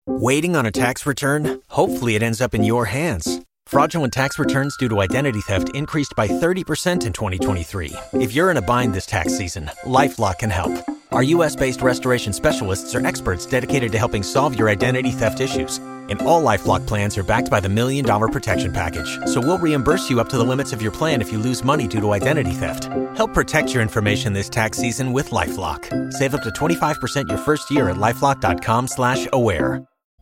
Waiting on a tax return? Hopefully it ends up in your hands. Fraudulent tax returns due to identity theft increased by 30% in 2023. If you're in a bind this tax season, LifeLock can help. Our U.S.-based restoration specialists are experts dedicated to helping solve your identity theft issues. And all LifeLock plans are backed by the $1 Million Protection Package. So we'll reimburse you up to the limits of your plan if you lose money due to identity theft. Help protect your information this tax season with LifeLock. Save up to 25% your first year at LifeLock.com/aware.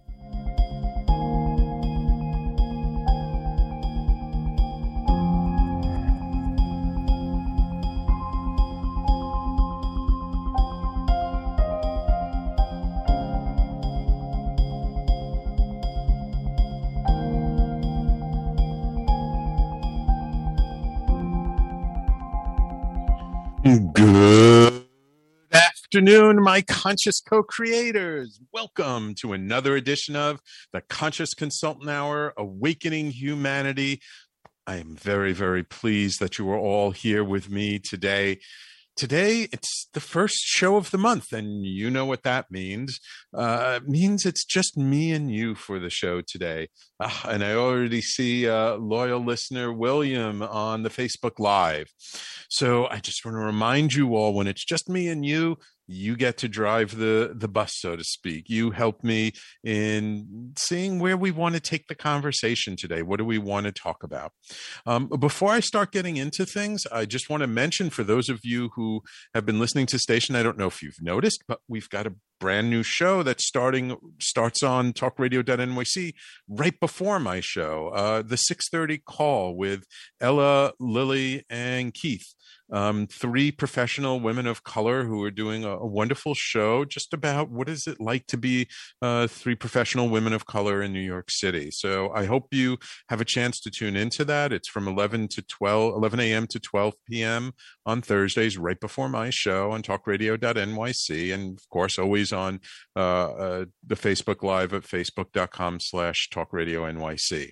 Good afternoon, my conscious co-creators. Welcome to another edition of the Conscious Consultant Hour, Awakening Humanity. I am very, very pleased that you are all here with me today. Today, it's the first show of the month, and you know what that means. It means it's just me and you for the show today. And I already see loyal listener William on the Facebook Live. So I just want to remind you all, when it's just me and you get to drive the bus, so to speak. You help me in seeing where we want to take the conversation today. What do we want to talk about? Before I start getting into things, I just want to mention, for those of you who have been listening to the station, I don't know if you've noticed, but we've got a brand new show that starts on talkradio.nyc right before my show, the 6:30 call with Ella, Lily, and Keith. Three professional women of color who are doing a wonderful show just about what is it like to be three professional women of color in New York City. So I hope you have a chance to tune into that. It's from 11 a.m. to 12 p.m. on Thursdays, right before my show on talkradio.nyc. And of course, always on the Facebook Live at facebook.com/talkradionyc.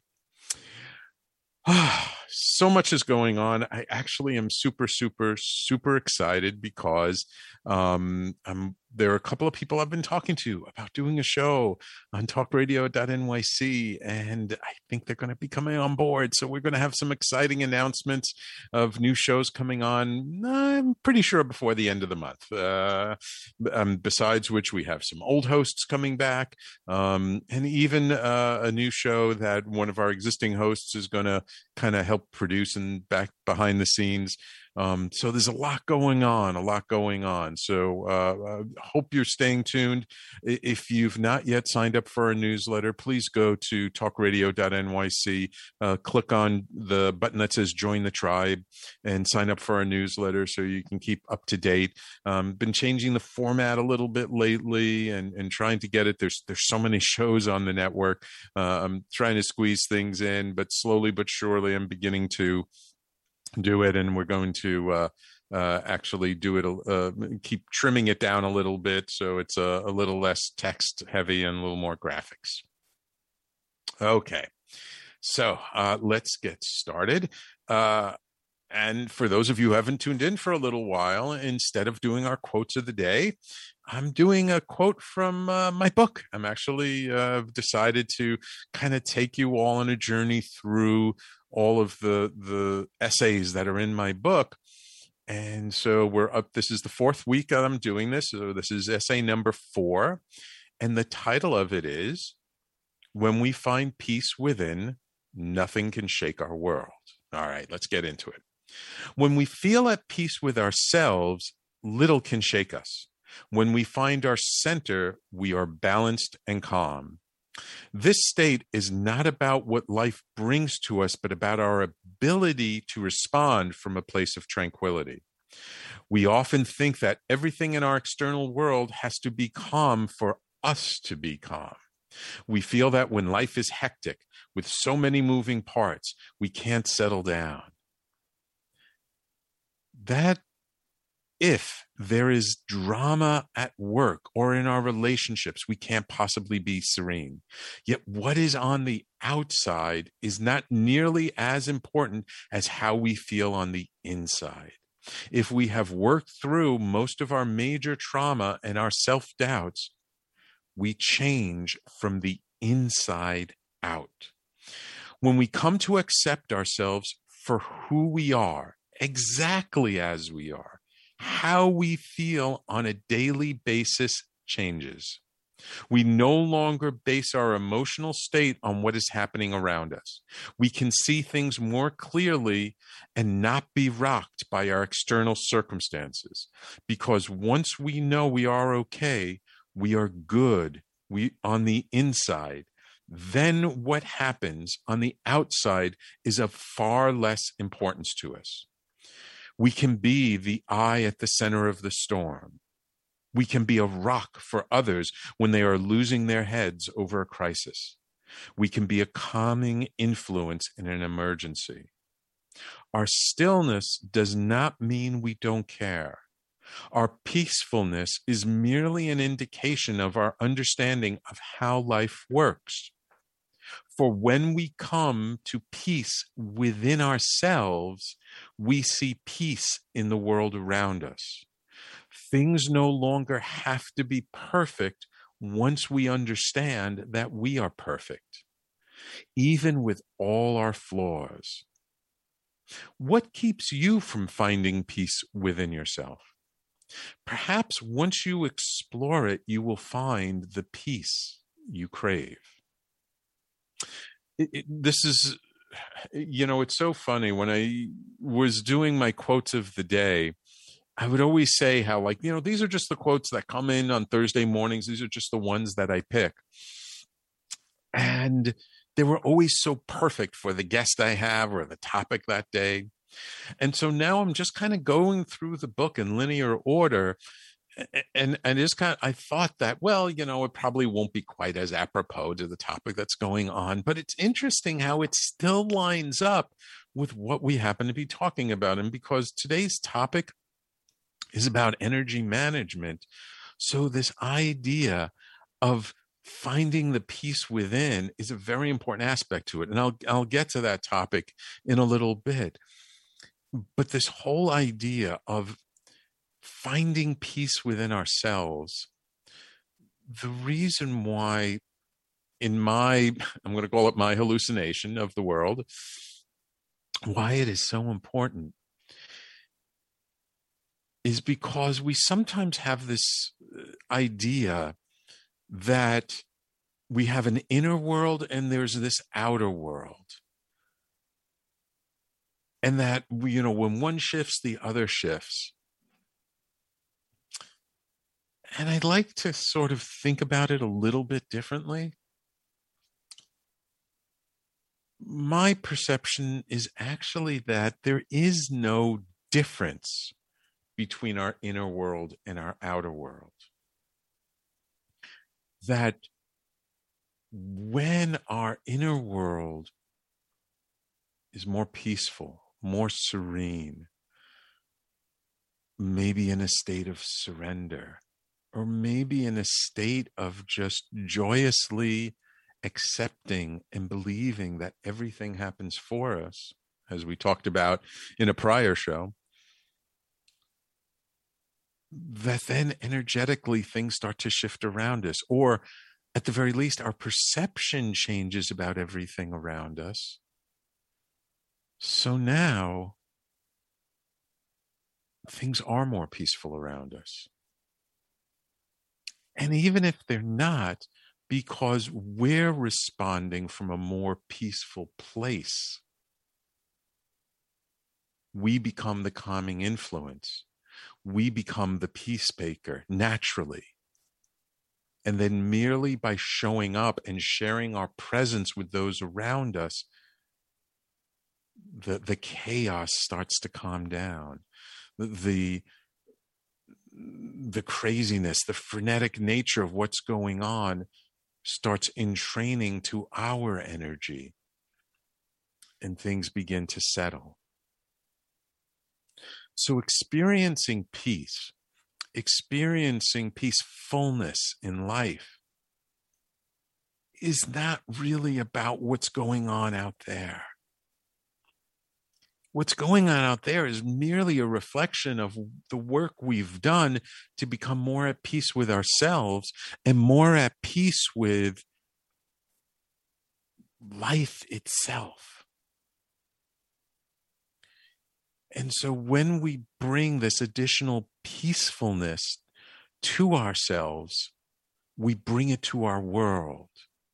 So much is going on. I actually am super, super, super excited because there are a couple of people I've been talking to about doing a show on talkradio.nyc, and I think they're going to be coming on board. So we're going to have some exciting announcements of new shows coming on, I'm pretty sure, before the end of the month. Besides which, we have some old hosts coming back, and even a new show that one of our existing hosts is going to kind of help produce and back behind the scenes. So there's a lot going on. So hope you're staying tuned. If you've not yet signed up for our newsletter, please go to talkradio.nyc, click on the button that says join the tribe, and sign up for our newsletter so you can keep up to date. Been changing the format a little bit lately and trying to get it. There's so many shows on the network. I'm trying to squeeze things in, but slowly but surely I'm beginning to do it, and we're going to actually do it, keep trimming it down a little bit so it's a little less text heavy and a little more graphics. Okay, so let's get started. And for those of you who haven't tuned in for a little while, instead of doing our quotes of the day, I'm doing a quote from my book. I'm actually decided to kind of take you all on a journey through all of the essays that are in my book. And so we're up. This is the fourth week that I'm doing this. So this is essay number 4. And the title of it is, When We Find Peace Within, Nothing Can Shake Our World. All right, let's get into it. When we feel at peace with ourselves, little can shake us. When we find our center, we are balanced and calm. This state is not about what life brings to us, but about our ability to respond from a place of tranquility. We often think that everything in our external world has to be calm for us to be calm. We feel that when life is hectic, with so many moving parts, we can't settle down. That if there is drama at work or in our relationships, we can't possibly be serene. Yet what is on the outside is not nearly as important as how we feel on the inside. If we have worked through most of our major trauma and our self-doubts, We change from the inside out. When we come to accept ourselves for who we are, exactly as we are, how we feel on a daily basis changes. We no longer base our emotional state on what is happening around us. We can see things more clearly and not be rocked by our external circumstances. Because once we know we are okay, we are good, on the inside, then what happens on the outside is of far less importance to us. We can be the eye at the center of the storm. We can be a rock for others when they are losing their heads over a crisis. We can be a calming influence in an emergency. Our stillness does not mean we don't care. Our peacefulness is merely an indication of our understanding of how life works. For when we come to peace within ourselves, we see peace in the world around us. Things no longer have to be perfect once we understand that we are perfect, even with all our flaws. What keeps you from finding peace within yourself? Perhaps once you explore it, you will find the peace you crave. This is, it's so funny. When I was doing my quotes of the day, I would always say how, these are just the quotes that come in on Thursday mornings. These are just the ones that I pick. And they were always so perfect for the guest I have or the topic that day. And so now I'm just kind of going through the book in linear order. And it's I thought that, it probably won't be quite as apropos to the topic that's going on. But it's interesting how it still lines up with what we happen to be talking about. And because today's topic is about energy management. So this idea of finding the peace within is a very important aspect to it. And I'll get to that topic in a little bit. But this whole idea of finding peace within ourselves, the reason why I'm going to call it my hallucination of the world, why it is so important is because we sometimes have this idea that we have an inner world and there's this outer world. And that, when one shifts, the other shifts. And I'd like to sort of think about it a little bit differently. My perception is actually that there is no difference between our inner world and our outer world. That when our inner world is more peaceful, more serene, maybe in a state of surrender, or maybe in a state of just joyously accepting and believing that everything happens for us, as we talked about in a prior show, that then energetically things start to shift around us, or at the very least, our perception changes about everything around us. So now things are more peaceful around us. And even if they're not, because we're responding from a more peaceful place, we become the calming influence. We become the peacemaker naturally. And then merely by showing up and sharing our presence with those around us, the chaos starts to calm down. The craziness, the frenetic nature of what's going on starts entraining to our energy, and things begin to settle. So experiencing peacefulness in life is not really about what's going on out there. what's going on out there is merely a reflection of the work we've done to become more at peace with ourselves and more at peace with life itself. And so when we bring this additional peacefulness to ourselves, we bring it to our world.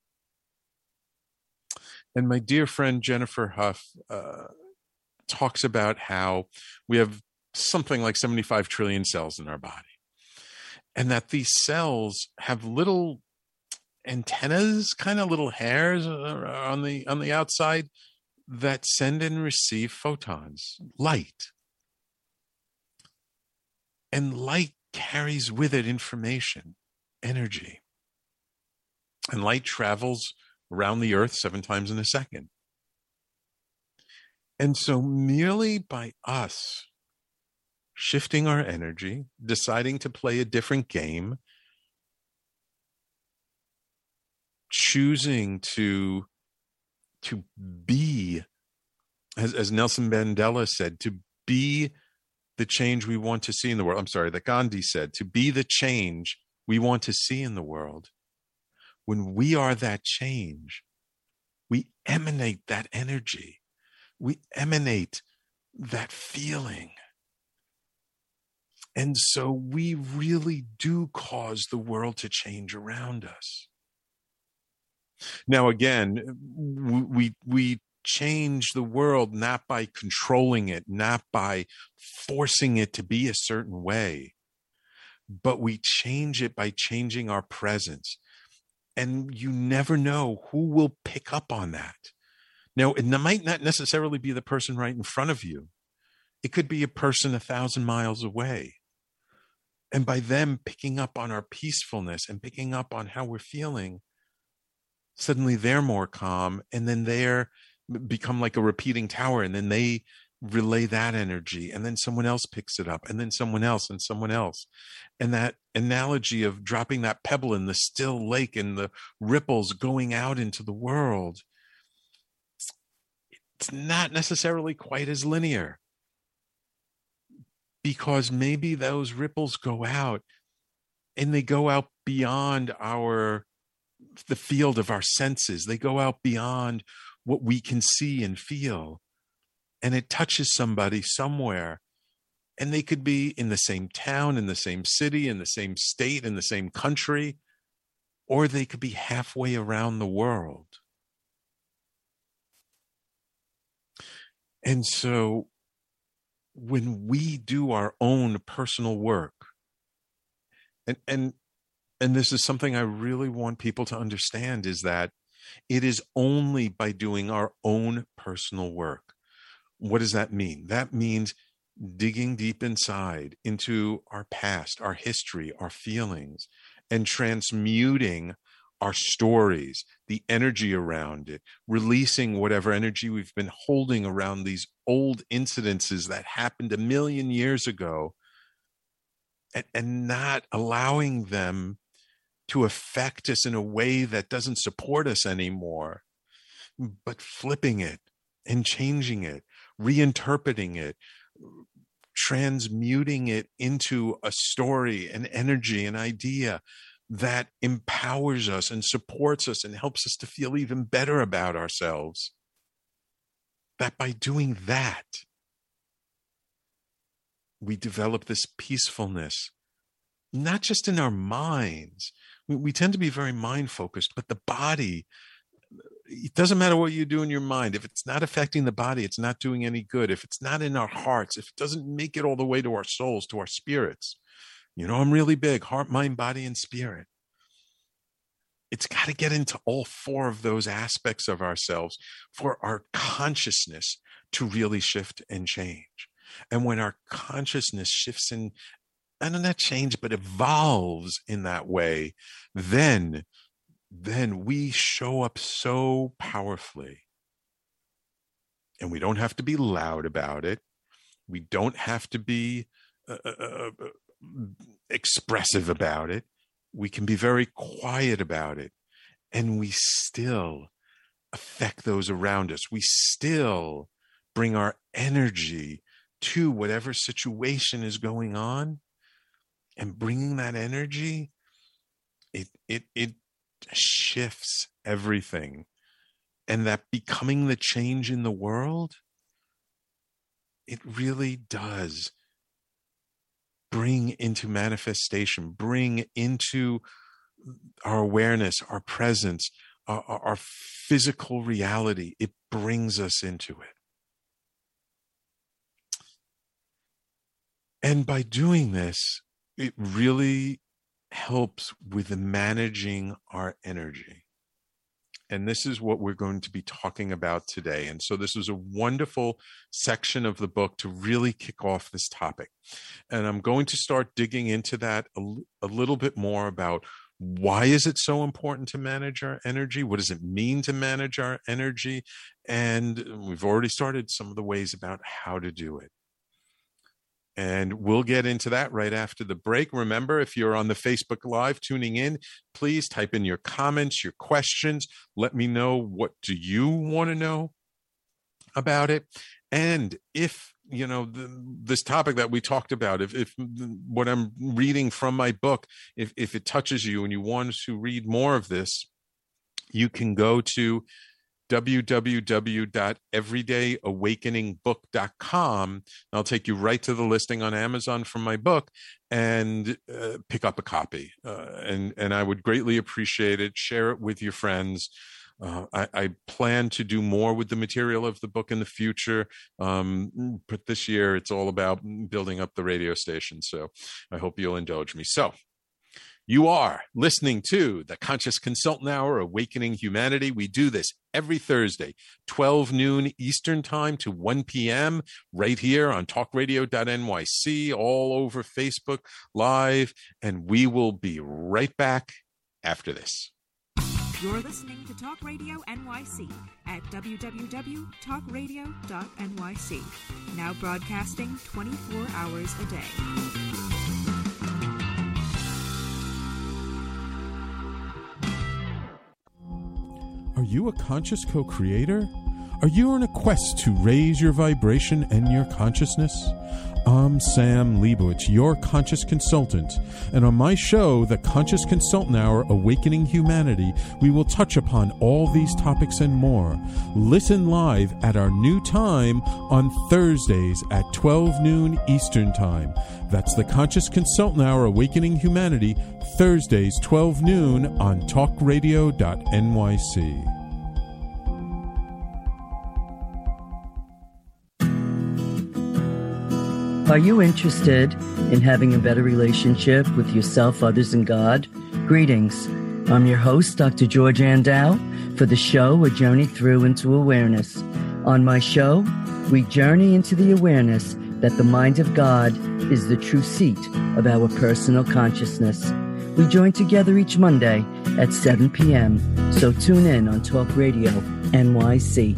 And my dear friend Jennifer Huff talks about how we have something like 75 trillion cells in our body, and that these cells have little antennas, kind of little hairs on the outside that send and receive photons, light. And light carries with it information, energy. And light travels around the earth 7 times in a second. And so merely by us shifting our energy, deciding to play a different game, choosing to be, as Nelson Mandela said, to be the change we want to see in the world. I'm sorry, that Gandhi said, to be the change we want to see in the world. When we are that change, we emanate that energy. We emanate that feeling. And so we really do cause the world to change around us. Now, again, we change the world not by controlling it, not by forcing it to be a certain way, but we change it by changing our presence. And you never know who will pick up on that. Now, it might not necessarily be the person right in front of you. It could be a person 1,000 miles away. And by them picking up on our peacefulness and picking up on how we're feeling, suddenly they're more calm, and then they're become like a repeating tower, and then they relay that energy, and then someone else picks it up, and then someone else and someone else. And that analogy of dropping that pebble in the still lake and the ripples going out into the world, it's not necessarily quite as linear, because maybe those ripples go out and they go out beyond the field of our senses. They go out beyond what we can see and feel. And it touches somebody somewhere. And they could be in the same town, in the same city, in the same state, in the same country, or they could be halfway around the world. And so when we do our own personal work, and this is something I really want people to understand, is that it is only by doing our own personal work. What does that mean? That means digging deep inside into our past, our history, our feelings, and transmuting our stories, the energy around it, releasing whatever energy we've been holding around these old incidences that happened 1 million years ago, and not allowing them to affect us in a way that doesn't support us anymore, but flipping it and changing it, reinterpreting it, transmuting it into a story, an energy, an idea that empowers us and supports us and helps us to feel even better about ourselves. That by doing that, we develop this peacefulness, not just in our minds. We tend to be very mind focused, but the body, it doesn't matter what you do in your mind. If it's not affecting the body, it's not doing any good. If it's not in our hearts, if it doesn't make it all the way to our souls, to our spirits, I'm really big: heart, mind, body, and spirit. It's got to get into all 4 of those aspects of ourselves for our consciousness to really shift and change. And when our consciousness shifts and not change, but evolves in that way, then we show up so powerfully. And we don't have to be loud about it. We don't have to be expressive about it. We can be very quiet about it, and we still affect those around us. We still bring our energy to whatever situation is going on, and bringing that energy, it shifts everything. And that becoming the change in the world, it really does bring into manifestation, bring into our awareness, our presence, our physical reality. It brings us into it. And by doing this, it really helps with managing our energy. And this is what we're going to be talking about today. And so this was a wonderful section of the book to really kick off this topic. And I'm going to start digging into that a little bit more about why is it so important to manage our energy? What does it mean to manage our energy? And we've already started some of the ways about how to do it. And we'll get into that right after the break. Remember, if you're on the Facebook Live tuning in, please type in your comments, your questions. Let me know, what do you want to know about it? And if, you know, this topic that we talked about, if what I'm reading from my book, if it touches you and you want to read more of this, you can go to www.everydayawakeningbook.com. I'll take you right to the listing on Amazon from my book, and pick up a copy. And I would greatly appreciate it. Share it with your friends. I plan to do more with the material of the book in the future. But this year it's all about building up the radio station. So I hope you'll indulge me. So you are listening to the Conscious Consultant Hour, Awakening Humanity. We do this every Thursday, 12 noon Eastern Time to 1 p.m. right here on talkradio.nyc, all over Facebook Live. And we will be right back after this. You're listening to Talk Radio NYC at www.talkradio.nyc. Now broadcasting 24 hours a day. Are you a conscious co-creator? Are you on a quest to raise your vibration and your consciousness? I'm Sam Leibowitz, your conscious consultant, and on my show, The Conscious Consultant Hour, Awakening Humanity, we will touch upon all these topics and more. Listen live at our new time on Thursdays at 12 noon Eastern Time. That's The Conscious Consultant Hour, Awakening Humanity, Thursdays, 12 noon on talkradio.nyc. Are you interested in having a better relationship with yourself, others, and God? Greetings. I'm your host, Dr. George Andow, for the show A Journey Through into Awareness. On my show, we journey into the awareness that the mind of God is the true seat of our personal consciousness. We join together each Monday at 7 p.m., so tune in on Talk Radio NYC.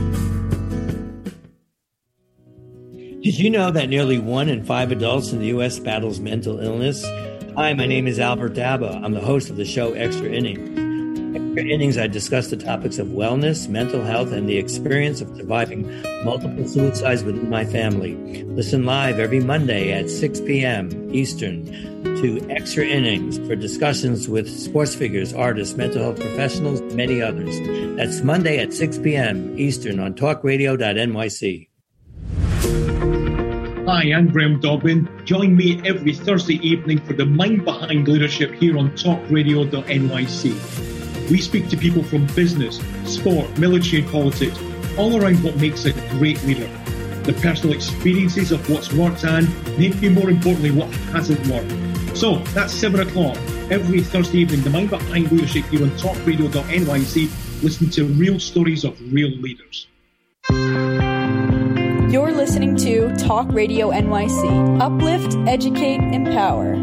Did you know that nearly 1 in 5 adults in the U.S. battles mental illness? Hi, my name is Albert Daba. I'm the host of the show Extra Innings. Extra Innings, I discuss the topics of wellness, mental health, and the experience of surviving multiple suicides within my family. Listen live every Monday at 6 p.m. Eastern to Extra Innings for discussions with sports figures, artists, mental health professionals, and many others. That's Monday at 6 p.m. Eastern on talkradio.nyc. Hi, I'm Graham Dobbin. Join me every Thursday evening for the Mind Behind Leadership here on talkradio.nyc. We speak to people from business, sport, military and politics, all around what makes a great leader. The personal experiences of what's worked and, maybe more importantly, what hasn't worked. So, that's 7 o'clock every Thursday evening, the Mind Behind Leadership here on talkradio.nyc. Listen to real stories of real leaders. You're listening to Talk Radio NYC. Uplift, educate, empower.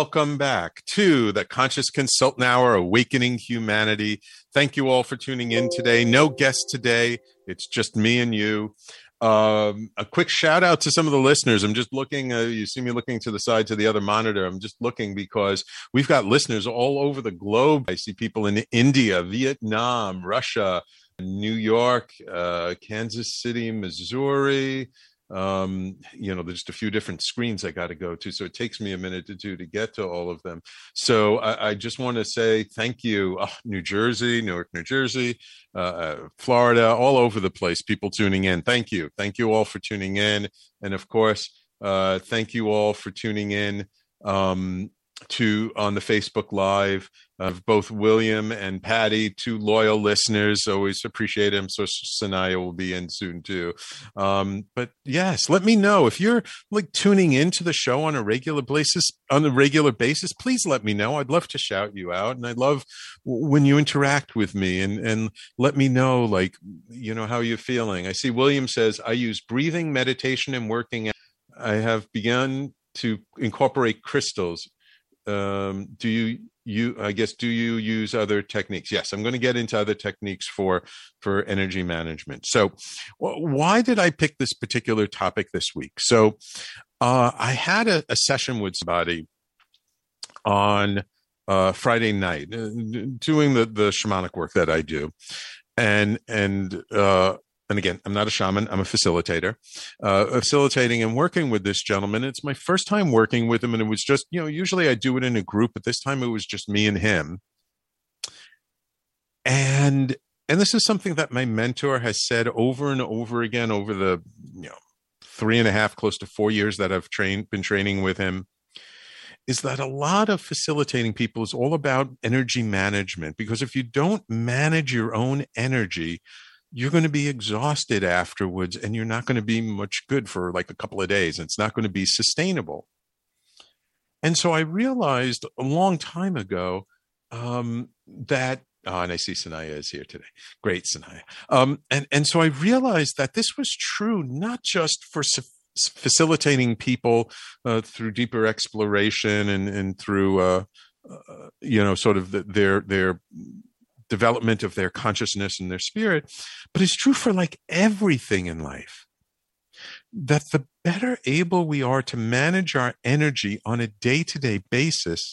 welcome back to the Conscious Consultant Hour, Awakening Humanity. Thank you all for tuning in today. No guest today. It's just me and you. A quick shout out to some of the listeners. I'm just looking, you see me looking to the side to the other monitor. I'm just looking because we've got listeners all over the globe. I see people in India, Vietnam, Russia, New York, Kansas City, Missouri. There's just a few different screens I got to go to, so it takes me a minute or two to get to all of them. So I just want to say thank you. New Jersey, Newark, New Jersey, Florida, all over the place, people tuning in. Thank you all for tuning in. And of course, thank you all for tuning in on the Facebook Live of both William and Patty, two loyal listeners. Always appreciate him. So Sanaya will be in soon too. But yes, let me know if you're like tuning into the show on a regular basis. Please let me know. I'd love to shout you out, and I love when you interact with me and let me know, like, how you're feeling. I see William says, I use breathing, meditation, and working out. I have begun to incorporate crystals. Do you use other techniques? Yes, I'm going to get into other techniques for energy management. So why did I pick this particular topic this week? So I had a session with somebody on Friday night doing the shamanic work that I do. And again, I'm not a shaman. I'm a facilitator, facilitating and working with this gentleman. It's my first time working with him. And it was just, usually I do it in a group, but this time it was just me and him. And this is something that my mentor has said over and over again over the, 3.5, close to 4 years that I've been training with him, is that a lot of facilitating people is all about energy management. Because if you don't manage your own energy, you're going to be exhausted afterwards, and you're not going to be much good for like a couple of days. And it's not going to be sustainable. And so I realized a long time ago that, and I see Sanaya is here today. Great, Sanaya. And so I realized that this was true, not just for facilitating people through deeper exploration and through, sort of their development of their consciousness and their spirit, but it's true for like everything in life, that the better able we are to manage our energy on a day-to-day basis,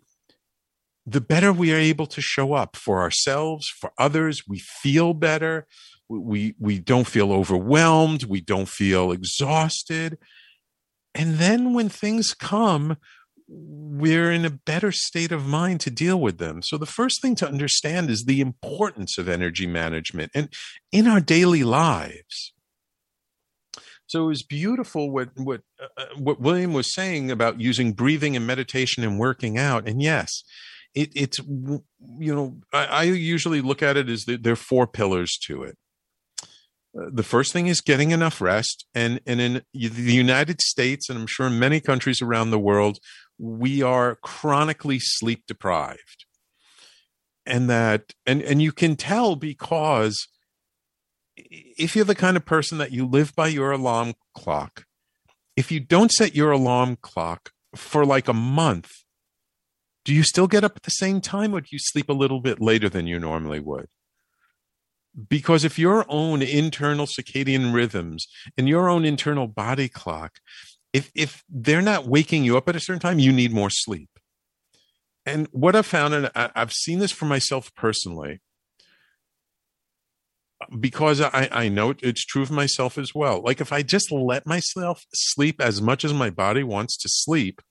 the better we are able to show up for ourselves, for others. We feel better. We don't feel overwhelmed. We don't feel exhausted. And then when things come, we're in a better state of mind to deal with them. So the first thing to understand is the importance of energy management and in our daily lives. So it was beautiful what William was saying about using breathing and meditation and working out. And yes, it's I usually look at it as there are 4 pillars to it. The first thing is getting enough rest. And in the United States, and I'm sure in many countries around the world, we are chronically sleep deprived. And you can tell because if you're the kind of person that you live by your alarm clock, if you don't set your alarm clock for like a month, do you still get up at the same time, or do you sleep a little bit later than you normally would? Because if your own internal circadian rhythms and your own internal body clock, if they're not waking you up at a certain time, you need more sleep. And what I've found, and I've seen this for myself personally, because I know it's true of myself as well. Like if I just let myself sleep as much as my body wants to sleep,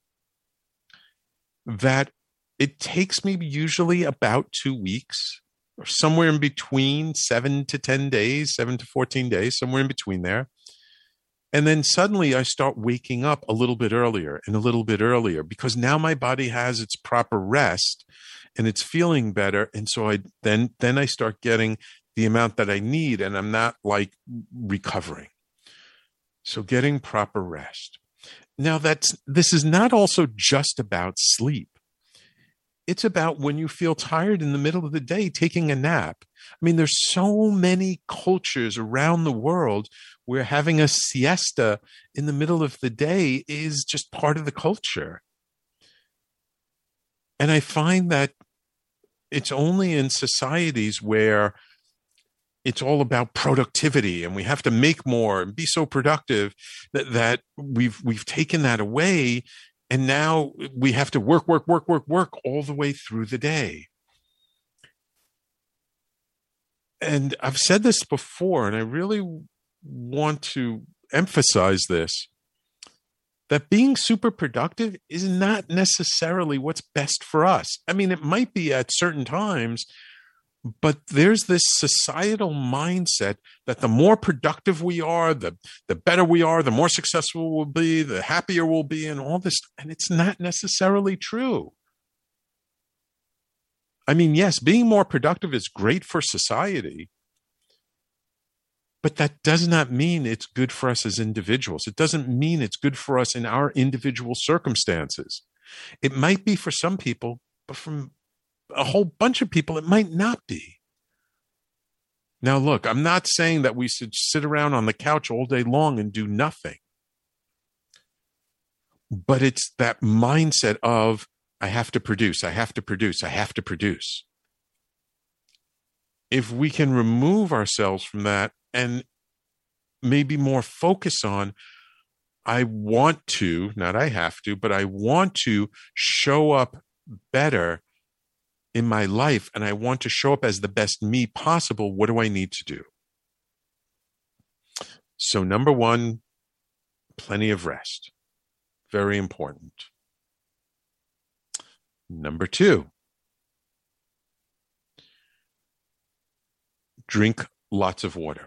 that it takes me usually about 2 weeks, or somewhere in between 7 to 10 days, 7 to 14 days, somewhere in between there. And then suddenly I start waking up a little bit earlier and a little bit earlier, because now my body has its proper rest and it's feeling better. And so then I start getting the amount that I need, and I'm not like recovering. So getting proper rest. Now this is not also just about sleep. It's about when you feel tired in the middle of the day, taking a nap. I mean, there's so many cultures around the world where having a siesta in the middle of the day is just part of the culture. And I find that it's only in societies where it's all about productivity and we have to make more and be so productive that we've taken that away. And now we have to work all the way through the day. And I've said this before, and I really want to emphasize this, that being super productive is not necessarily what's best for us. I mean, it might be at certain times, but there's this societal mindset that the more productive we are, the better we are, the more successful we'll be, the happier we'll be, and all this. And it's not necessarily true. I mean, yes, being more productive is great for society, but that does not mean it's good for us as individuals. It doesn't mean it's good for us in our individual circumstances. It might be for some people, but from a whole bunch of people, it might not be. Now, look, I'm not saying that we should sit around on the couch all day long and do nothing. But it's that mindset of, I have to produce, I have to produce, I have to produce. If we can remove ourselves from that and maybe more focus on, I want to, not I have to, but I want to show up better in my life, and I want to show up as the best me possible. What do I need to do? So number one, plenty of rest. Very important. Number two, drink lots of water.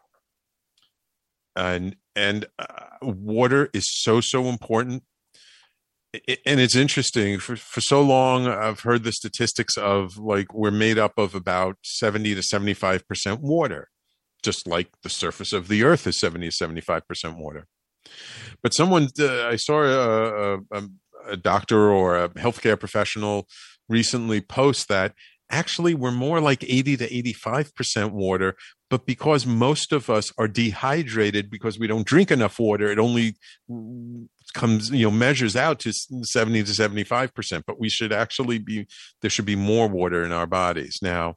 And water is so important. And it's interesting, for so long, I've heard the statistics of like, we're made up of about 70 to 75% water, just like the surface of the earth is 70 to 75% water. But I saw a doctor or a healthcare professional recently post that actually we're more like 80 to 85% water, but because most of us are dehydrated because we don't drink enough water, it only comes, measures out to 70 to 75%, but we should actually there should be more water in our bodies. Now,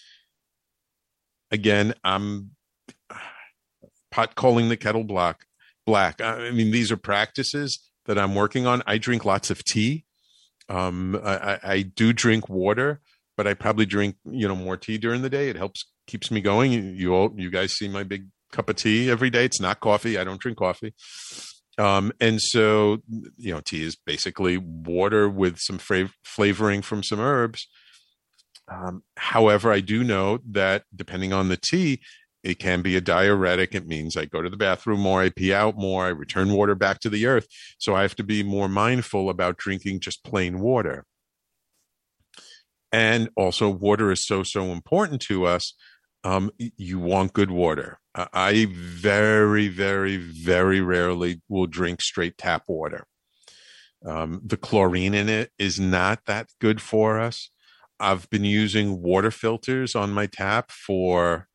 again, I'm pot calling the kettle black. I mean, these are practices that I'm working on. I drink lots of tea. I do drink water, but I probably drink, more tea during the day. It keeps me going. You guys see my big cup of tea every day. It's not coffee. I don't drink coffee. And so, tea is basically water with some flavoring from some herbs. However, I do know that depending on the tea, it can be a diuretic. It means I go to the bathroom more, I pee out more, I return water back to the earth. So I have to be more mindful about drinking just plain water. And also, water is so important to us. You want good water. I very, very, very rarely will drink straight tap water. The chlorine in it is not that good for us. I've been using water filters on my tap for,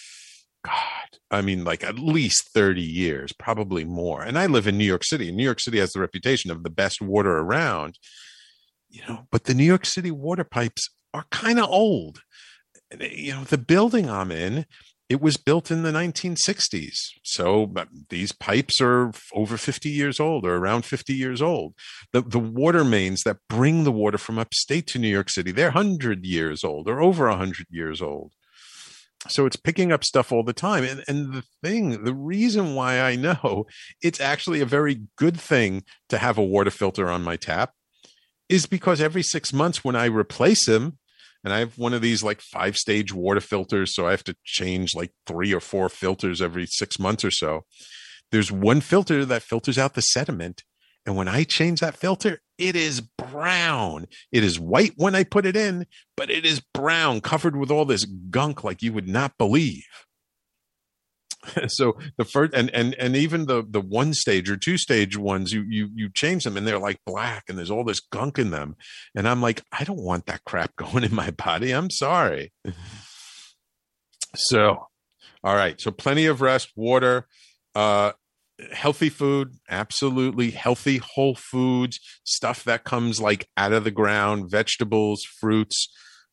like at least 30 years, probably more. And I live in New York City. And New York City has the reputation of the best water around. But the New York City water pipes are kind of old. The building I'm in, it was built in the 1960s. So these pipes are over 50 years old or around 50 years old. The water mains that bring the water from upstate to New York City, they're 100 years old or over 100 years old. So it's picking up stuff all the time. And the reason why I know it's actually a very good thing to have a water filter on my tap is because every 6 months when I replace them, and I have one of these like 5-stage water filters, so I have to change like 3 or 4 filters every 6 months or so. There's one filter that filters out the sediment. And when I change that filter, it is brown. It is white when I put it in, but it is brown, covered with all this gunk like you would not believe. So the first and even the 1-stage or 2-stage ones, you change them and they're like black and there's all this gunk in them. And I'm like, I don't want that crap going in my body. I'm sorry. So, all right. So plenty of rest, water, healthy food, absolutely healthy, whole foods, stuff that comes like out of the ground, vegetables, fruits.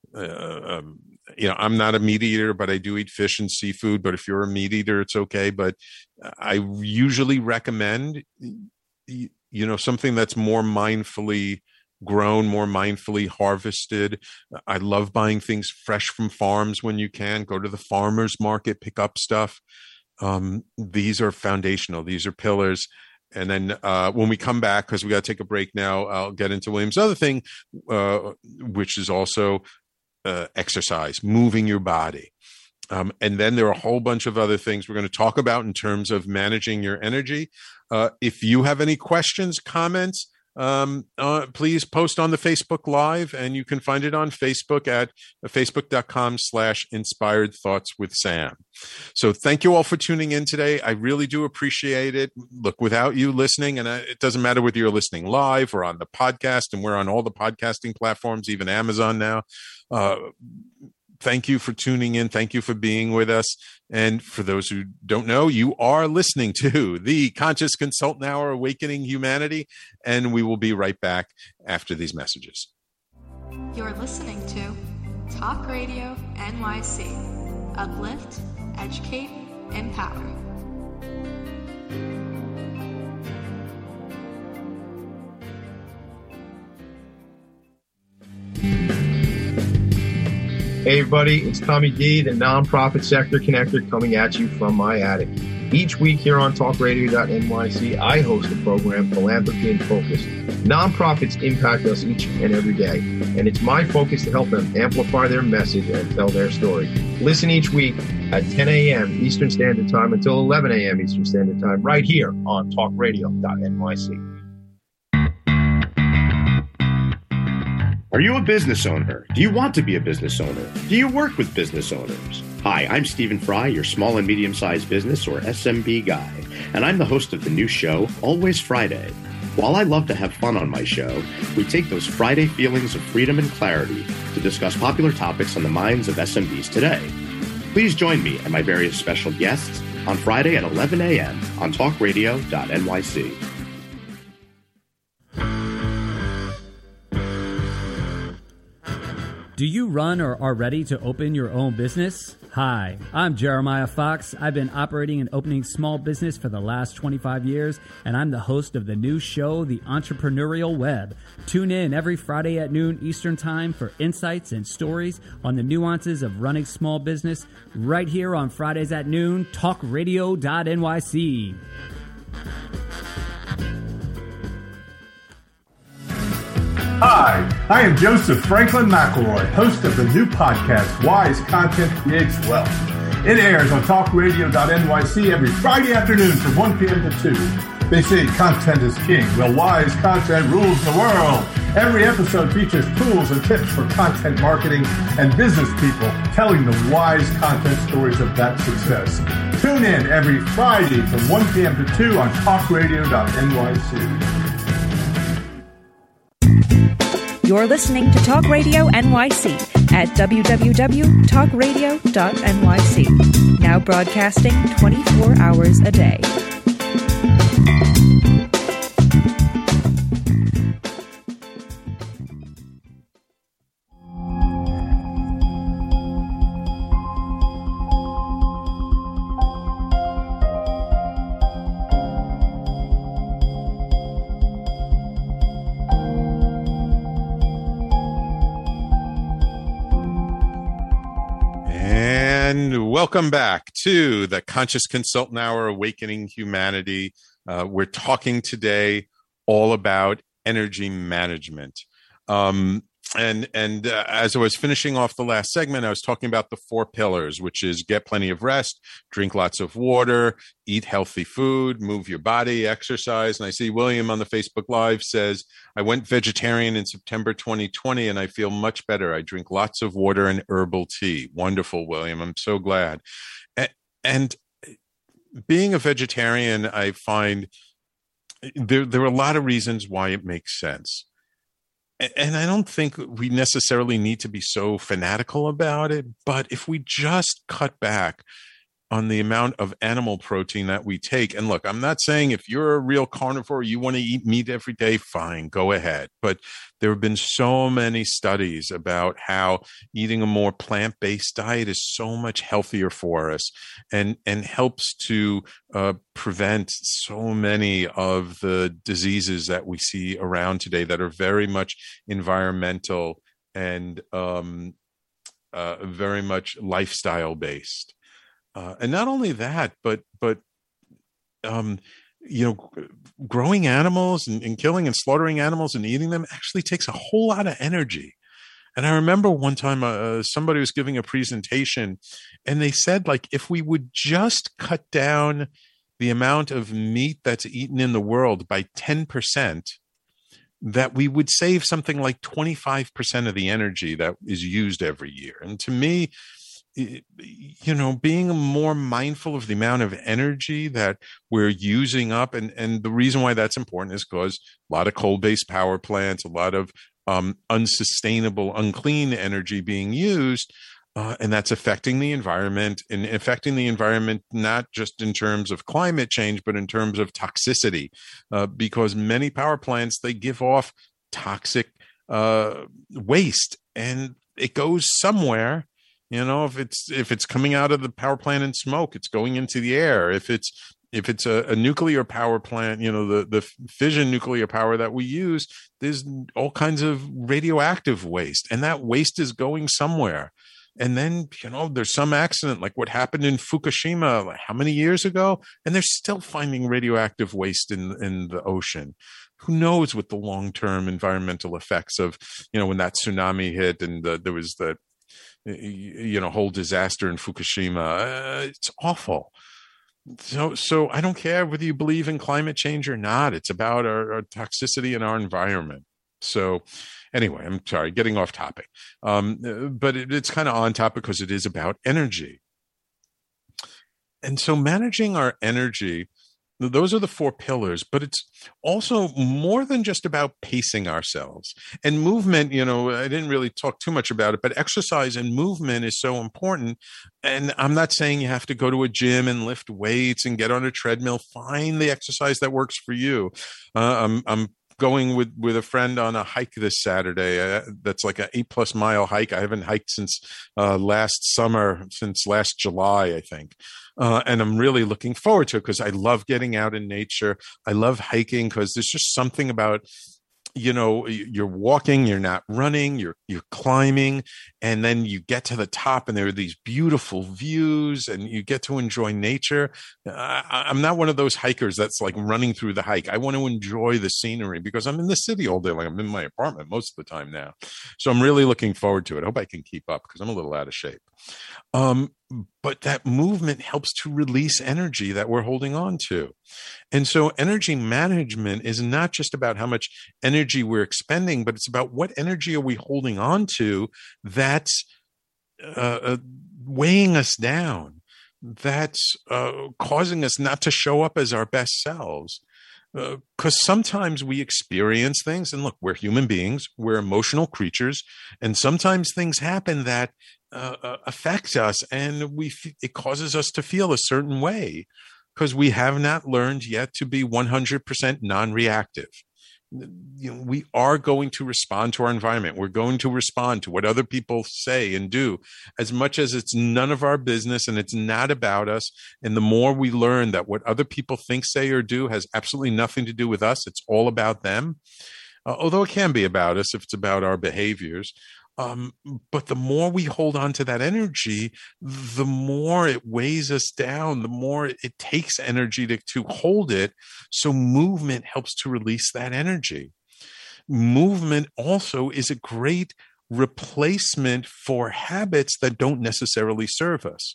I'm not a meat eater, but I do eat fish and seafood. But if you're a meat eater, it's okay. But I usually recommend, something that's more mindfully grown, more mindfully harvested. I love buying things fresh from farms when you can. Go to the farmer's market, pick up stuff. These are foundational. These are pillars. And then when we come back, because we got to take a break now, I'll get into William's other thing, which is also exercise, moving your body. And then there are a whole bunch of other things we're going to talk about in terms of managing your energy. If you have any questions, comments, please post on the Facebook Live, and you can find it on Facebook at facebook.com/Inspired Thoughts with Sam. So thank you all for tuning in today. I really do appreciate it. Look, without you listening, and it doesn't matter whether you're listening live or on the podcast, and we're on all the podcasting platforms, even Amazon now. Thank you for tuning in. Thank you for being with us. And for those who don't know, you are listening to the Conscious Consultant Hour, Awakening Humanity, and we will be right back after these messages. You're listening to Talk Radio NYC. Uplift, educate, empower. Hey everybody, it's Tommy D, the Nonprofit Sector Connector, coming at you from my attic. Each week here on TalkRadio.NYC, I host a program, Philanthropy in Focus. Nonprofits impact us each and every day, and it's my focus to help them amplify their message and tell their story. Listen each week at 10 a.m. Eastern Standard Time until 11 a.m. Eastern Standard Time, right here on TalkRadio.NYC. Are you a business owner? Do you want to be a business owner? Do you work with business owners? Hi, I'm Stephen Fry, your small and medium-sized business, or SMB guy, and I'm the host of the new show, Always Friday. While I love to have fun on my show, we take those Friday feelings of freedom and clarity to discuss popular topics on the minds of SMBs today. Please join me and my various special guests on Friday at 11 a.m. on talkradio.nyc. Do you run or are ready to open your own business? Hi, I'm Jeremiah Fox. I've been operating and opening small business for the last 25 years, and I'm the host of the new show, The Entrepreneurial Web. Tune in every Friday at noon Eastern Time for insights and stories on the nuances of running small business right here on Fridays at noon, talkradio.nyc. Hi, I am Joseph Franklin McElroy, host of the new podcast, Wise Content Creates Wealth. It airs on talkradio.nyc every Friday afternoon from 1 p.m. to 2. They say content is king. Well, wise content rules the world. Every episode features tools and tips for content marketing and business people telling the wise content stories of that success. Tune in every Friday from 1 p.m. to 2 on talkradio.nyc. You're listening to Talk Radio NYC at www.talkradio.nyc. Now broadcasting 24 hours a day. Welcome back to the Conscious Consultant Hour, Awakening Humanity. We're talking today all about energy management. And as I was finishing off the last segment, I was talking about the 4 pillars, which is get plenty of rest, drink lots of water, eat healthy food, move your body, exercise. And I see William on the Facebook Live says, I went vegetarian in September 2020 and I feel much better. I drink lots of water and herbal tea. Wonderful, William. I'm so glad. And being a vegetarian, I find there are a lot of reasons why it makes sense. And I don't think we necessarily need to be so fanatical about it, but if we just cut back on the amount of animal protein that we take. And look, I'm not saying if you're a real carnivore, you want to eat meat every day, fine, go ahead. But there have been so many studies about how eating a more plant-based diet is so much healthier for us and helps to prevent so many of the diseases that we see around today that are very much environmental and very much lifestyle based. And not only that, but growing animals and killing and slaughtering animals and eating them actually takes a whole lot of energy. And I remember one time somebody was giving a presentation and they said, like, if we would just cut down the amount of meat that's eaten in the world by 10%, that we would save something like 25% of the energy that is used every year. And to me, being more mindful of the amount of energy that we're using up, and the reason why that's important is because a lot of coal-based power plants, a lot of unsustainable, unclean energy being used, and that's affecting the environment, and affecting the environment not just in terms of climate change, but in terms of toxicity, because many power plants, they give off toxic waste, and it goes somewhere. If it's coming out of the power plant in smoke, it's going into the air. If it's a nuclear power plant, the fission nuclear power that we use, there's all kinds of radioactive waste, and that waste is going somewhere. And then, there's some accident like what happened in Fukushima, like how many years ago? And they're still finding radioactive waste in the ocean. Who knows what the long-term environmental effects of, when that tsunami hit and there was the whole disaster in Fukushima. It's awful. So I don't care whether you believe in climate change or not. It's about our toxicity in our environment. So anyway, I'm sorry, getting off topic. But it's kind of on topic because it is about energy. And so managing our energy, those are the 4 pillars, but it's also more than just about pacing ourselves. And movement, I didn't really talk too much about it, but exercise and movement is so important. And I'm not saying you have to go to a gym and lift weights and get on a treadmill. Find the exercise that works for you. I'm going with a friend on a hike this Saturday. That's like an 8+ mile hike. I haven't hiked since last July, I think. And I'm really looking forward to it because I love getting out in nature. I love hiking because there's just something about, you're walking, you're not running, you're climbing, and then you get to the top and there are these beautiful views and you get to enjoy nature. I'm not one of those hikers that's like running through the hike. I want to enjoy the scenery because I'm in the city all day. Like I'm in my apartment most of the time now. So I'm really looking forward to it. I hope I can keep up because I'm a little out of shape. But that movement helps to release energy that we're holding on to. And so energy management is not just about how much energy we're expending, but it's about what energy are we holding on to that's weighing us down, that's causing us not to show up as our best selves. Because sometimes we experience things, and look, we're human beings, we're emotional creatures, and sometimes things happen that affect us, and it causes us to feel a certain way because we have not learned yet to be 100% non-reactive. We are going to respond to our environment. We're going to respond to what other people say and do, as much as it's none of our business and it's not about us. And the more we learn that what other people think, say, or do has absolutely nothing to do with us, it's all about them. Although it can be about us if it's about our behaviors. But the more we hold on to that energy, the more it weighs us down, the more it takes energy to hold it. So movement helps to release that energy. Movement also is a great replacement for habits that don't necessarily serve us.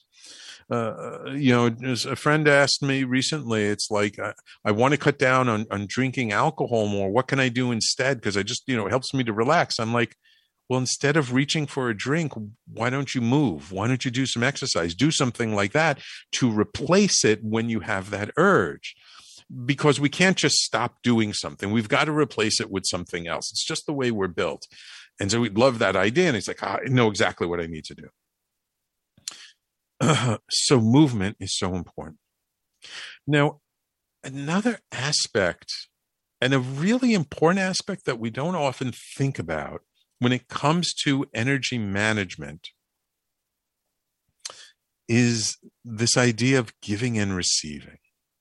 A friend asked me recently, it's like, I want to cut down on drinking alcohol more. What can I do instead? Because I just, it helps me to relax. I'm like, well, instead of reaching for a drink, why don't you move? Why don't you do some exercise? Do something like that to replace it when you have that urge. Because we can't just stop doing something. We've got to replace it with something else. It's just the way we're built. And so we love that idea. And he's like, I know exactly what I need to do. So movement is so important. Now, another aspect, and a really important aspect that we don't often think about when it comes to energy management, is this idea of giving and receiving.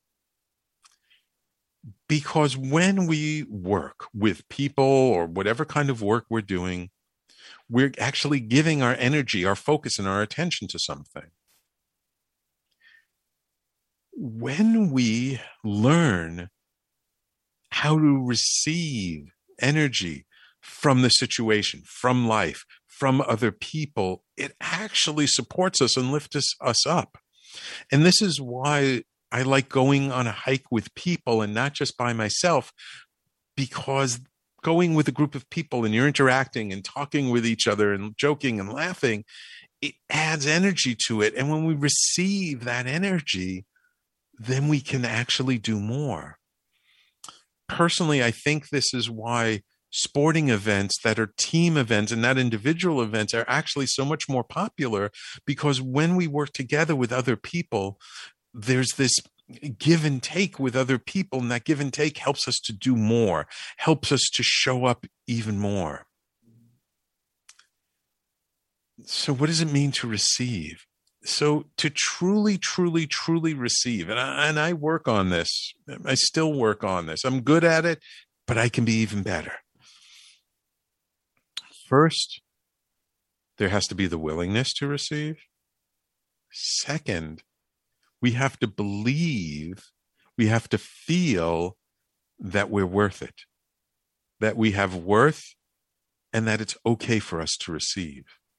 Because when we work with people or whatever kind of work we're doing, we're actually giving our energy, our focus, and our attention to something. When we learn how to receive energy from the situation, from life, from other people, it actually supports us and lifts us up. And this is why I like going on a hike with people and not just by myself, because going with a group of people and you're interacting and talking with each other and joking and laughing, it adds energy to it. And when we receive that energy, then we can actually do more. Personally, I think this is why sporting events that are team events and not individual events are actually so much more popular, because when we work together with other people, there's this give and take with other people, and that give and take helps us to do more, helps us to show up even more. So what does it mean to receive? So to truly, truly, truly receive, and I work on this, I still work on this. I'm good at it, but I can be even better. First, there has to be the willingness to receive. Second, we have to believe, we have to feel that we're worth it, that we have worth, and that it's okay for us to receive.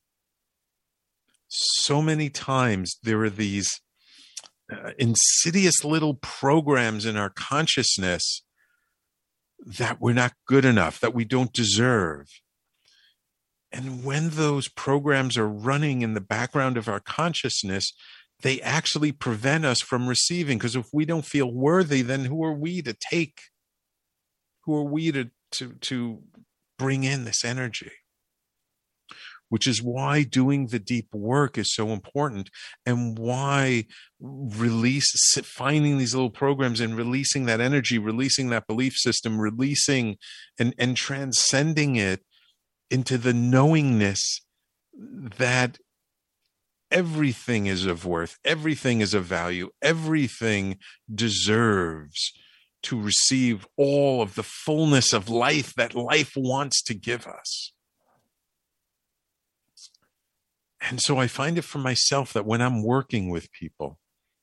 So many times there are these insidious little programs in our consciousness that we're not good enough, that we don't deserve. And when those programs are running in the background of our consciousness, they actually prevent us from receiving. Because if we don't feel worthy, then who are we to take? Who are we to bring in this energy? Which is why doing the deep work is so important, and why finding these little programs and releasing that energy, releasing that belief system, releasing and transcending it into the knowingness that everything is of worth, everything is of value, everything deserves to receive all of the fullness of life that life wants to give us. And so I find it for myself that when I'm working with people,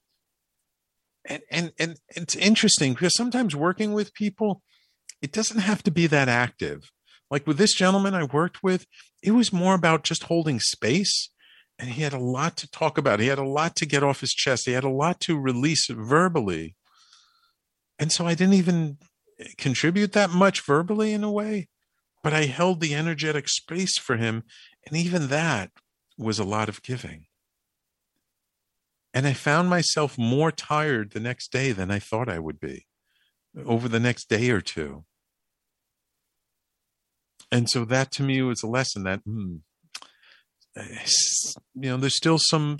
and it's interesting because sometimes working with people, it doesn't have to be that active. Like with this gentleman I worked with, it was more about just holding space, and he had a lot to talk about. He had a lot to get off his chest. He had a lot to release verbally. And so I didn't even contribute that much verbally in a way, but I held the energetic space for him. And even that was a lot of giving. And I found myself more tired the next day than I thought I would be over the next day or two. And so that to me was a lesson that, there's still some,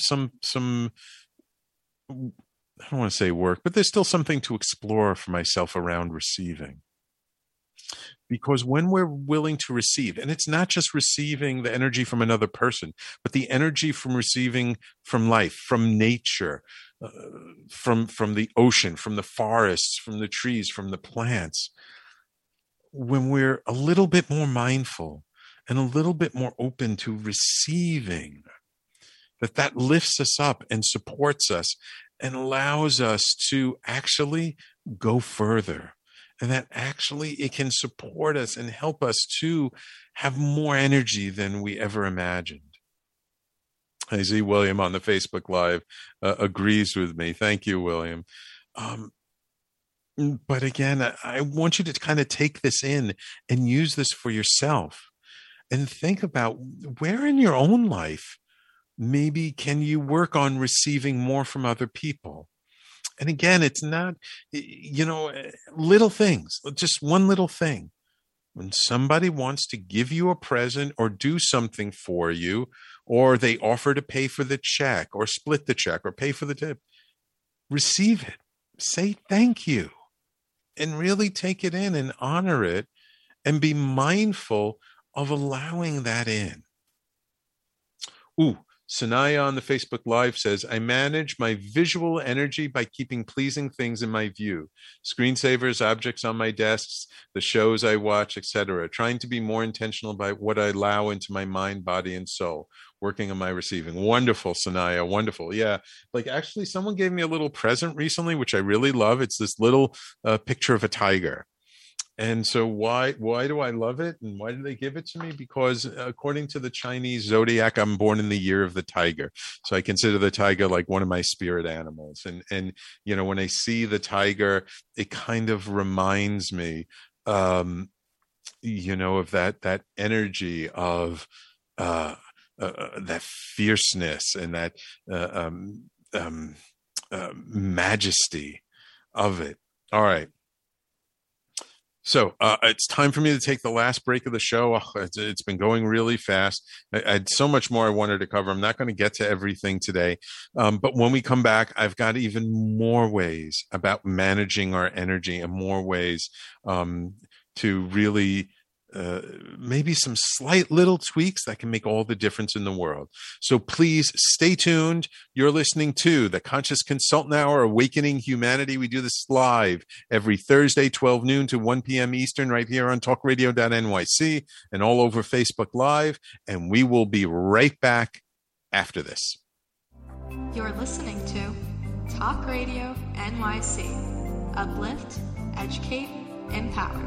I don't want to say work, but there's still something to explore for myself around receiving. Because when we're willing to receive, and it's not just receiving the energy from another person, but the energy from receiving from life, from nature, from the ocean, from the forests, from the trees, from the plants, when we're a little bit more mindful and a little bit more open to receiving, that lifts us up and supports us and allows us to actually go further. And that actually it can support us and help us to have more energy than we ever imagined. I see William on the Facebook Live agrees with me. Thank you, William. But again, I want you to kind of take this in and use this for yourself and think about where in your own life maybe can you work on receiving more from other people. And again, it's not, little things, just one little thing. When somebody wants to give you a present or do something for you, or they offer to pay for the check or split the check or pay for the tip, receive it. Say thank you and really take it in and honor it and be mindful of allowing that in. Ooh, Sanaya on the Facebook Live says, I manage my visual energy by keeping pleasing things in my view. Screensavers, objects on my desks, the shows I watch, etc. Trying to be more intentional about what I allow into my mind, body, and soul. Working on my receiving. Wonderful, Sanaya. Wonderful. Yeah. Like actually someone gave me a little present recently, which I really love. It's this little picture of a tiger. And so why do I love it? And why did they give it to me? Because according to the Chinese zodiac, I'm born in the year of the tiger. So I consider the tiger like one of my spirit animals. And you know, when I see the tiger, it kind of reminds me, you know, of that energy of that fierceness and that majesty of it. All right. So it's time for me to take the last break of the show. It's been going really fast. I had so much more I wanted to cover. I'm not going to get to everything today. But when we come back, I've got even more ways about managing our energy and more ways to really maybe some slight little tweaks that can make all the difference in the world. So please stay tuned. You're listening to the Conscious Consultant Hour, Awakening Humanity. We do this live every Thursday, 12 noon to 1 p.m. Eastern, right here on talkradio.nyc and all over Facebook Live. And we will be right back after this. You're listening to Talk Radio NYC. Uplift, educate, empower.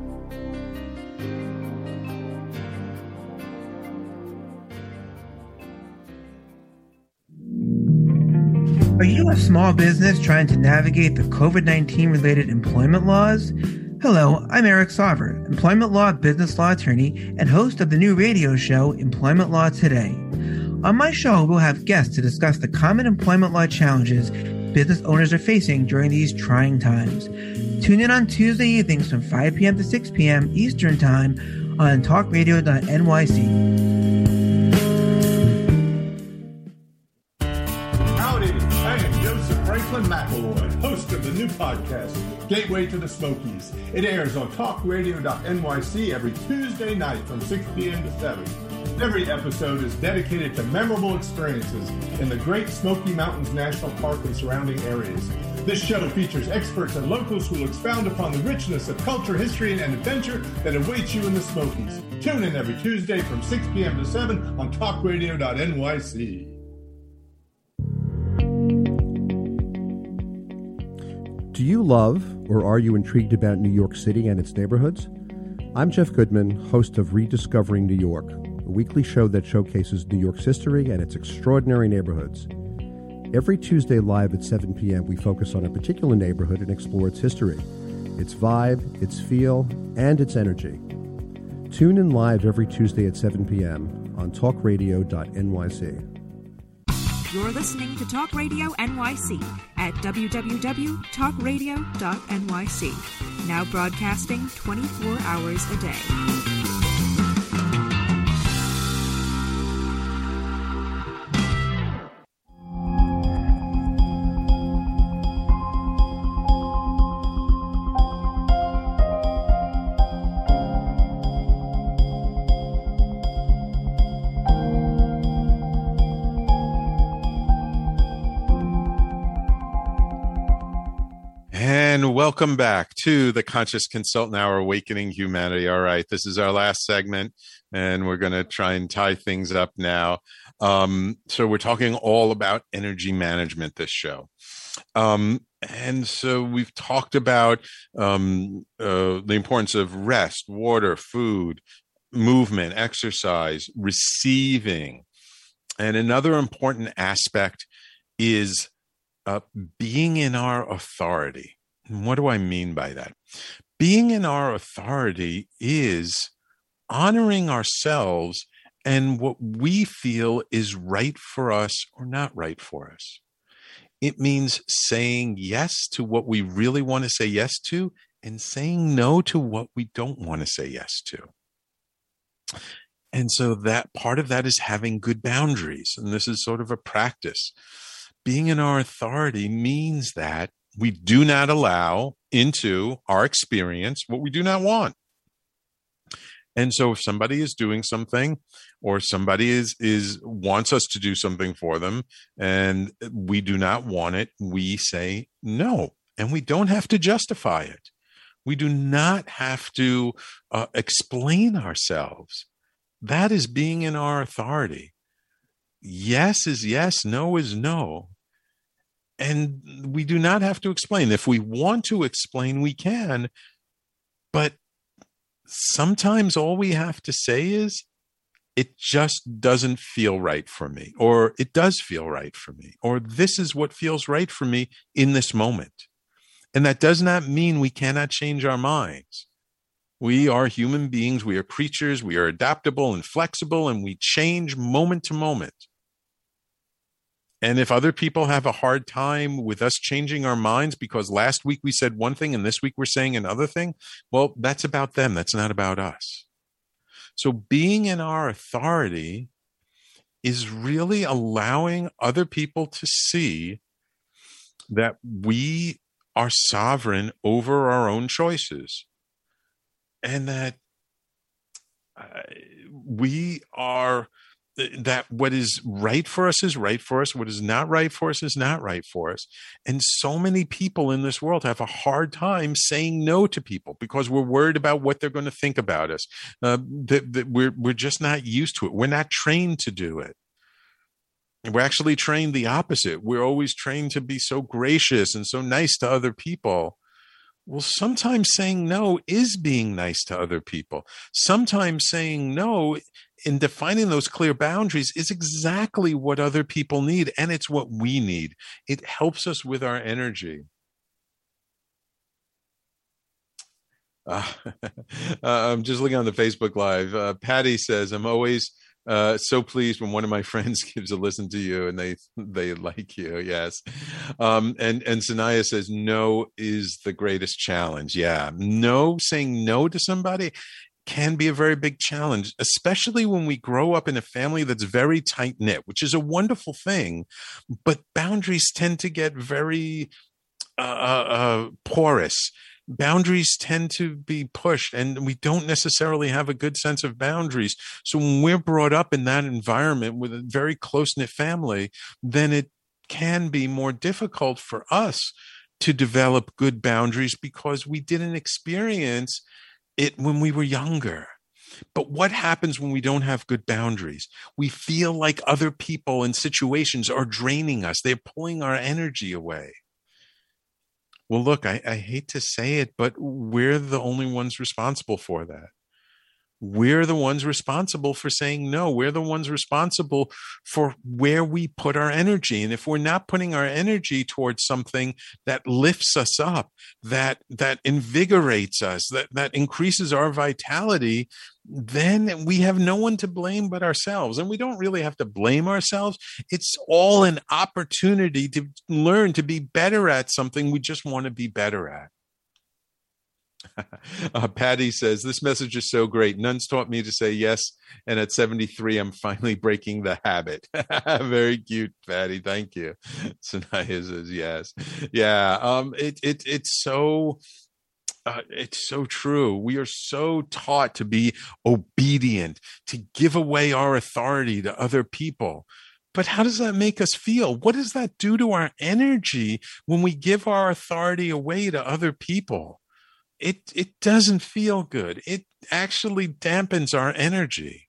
Are you a small business trying to navigate the COVID-19 related employment laws? Hello, I'm Eric Sauver, employment law, business law attorney, and host of the new radio show, Employment Law Today. On my show, we'll have guests to discuss the common employment law challenges business owners are facing during these trying times. Tune in on Tuesday evenings from 5 p.m. to 6 p.m. Eastern Time on talkradio.nyc. Franklin McElroy, host of the new podcast, Gateway to the Smokies. It airs on talkradio.nyc every Tuesday night from 6 p.m. to 7. Every episode is dedicated to memorable experiences in the Great Smoky Mountains National Park and surrounding areas. This show features experts and locals who will expound upon the richness of culture, history, and adventure that awaits you in the Smokies. Tune in every Tuesday from 6 p.m. to 7 on talkradio.nyc. Do you love or are you intrigued about New York City and its neighborhoods? I'm Jeff Goodman, host of Rediscovering New York, a weekly show that showcases New York's history and its extraordinary neighborhoods. Every Tuesday live at 7 p.m., we focus on a particular neighborhood and explore its history, its vibe, its feel, and its energy. Tune in live every Tuesday at 7 p.m. on talkradio.nyc. You're listening to Talk Radio NYC at www.talkradio.nyc. Now broadcasting 24 hours a day. Welcome back to the Conscious Consultant Hour, Awakening Humanity. All right, this is our last segment, and we're going to try and tie things up now. So we're talking all about energy management this show. And so we've talked about the importance of rest, water, food, movement, exercise, receiving. And another important aspect is being in our authority. And what do I mean by that? Being in our authority is honoring ourselves and what we feel is right for us or not right for us. It means saying yes to what we really want to say yes to and saying no to what we don't want to say yes to. And so that part of that is having good boundaries. And this is sort of a practice. Being in our authority means that we do not allow into our experience what we do not want. And so if somebody is doing something, or somebody wants us to do something for them, and we do not want it, we say no. And we don't have to justify it. We do not have to explain ourselves. That is being in our authority. Yes is yes, no is no. And we do not have to explain. If we want to explain, we can. But sometimes all we have to say is, it just doesn't feel right for me, or it does feel right for me, or this is what feels right for me in this moment. And that does not mean we cannot change our minds. We are human beings. We are creatures. We are adaptable and flexible, and we change moment to moment. And if other people have a hard time with us changing our minds because last week we said one thing and this week we're saying another thing, well, that's about them. That's not about us. So being in our authority is really allowing other people to see that we are sovereign over our own choices, and that that what is right for us is right for us. What is not right for us is not right for us. And so many people in this world have a hard time saying no to people because we're worried about what they're going to think about us. We're just not used to it. We're not trained to do it. We're actually trained the opposite. We're always trained to be so gracious and so nice to other people. Well, sometimes saying no is being nice to other people. Sometimes saying no in defining those clear boundaries is exactly what other people need, and it's what we need. It helps us with our energy. I'm just looking on the Facebook Live. Patty says, I'm always so pleased when one of my friends gives a listen to you and they like you. Yes. And Sanaya says, no is the greatest challenge. Yeah. No, saying no to somebody can be a very big challenge, especially when we grow up in a family that's very tight knit, which is a wonderful thing. But boundaries tend to get very porous. Boundaries tend to be pushed, and we don't necessarily have a good sense of boundaries. So when we're brought up in that environment with a very close-knit family, then it can be more difficult for us to develop good boundaries because we didn't experience it when we were younger. But what happens when we don't have good boundaries? We feel like other people and situations are draining us. They're pulling our energy away. Well, look, I hate to say it, but we're the only ones responsible for that. We're the ones responsible for saying no. We're the ones responsible for where we put our energy. And if we're not putting our energy towards something that lifts us up, that invigorates us, that increases our vitality, then we have no one to blame but ourselves. And we don't really have to blame ourselves. It's all an opportunity to learn to be better at something we just want to be better at. Patty says, this message is so great. Nuns taught me to say yes. And at 73, I'm finally breaking the habit. Very cute, Patty. Thank you. Sanaya says yes. Yeah. It's so true. We are so taught to be obedient, to give away our authority to other people. But how does that make us feel? What does that do to our energy when we give our authority away to other people? It doesn't feel good. It actually dampens our energy.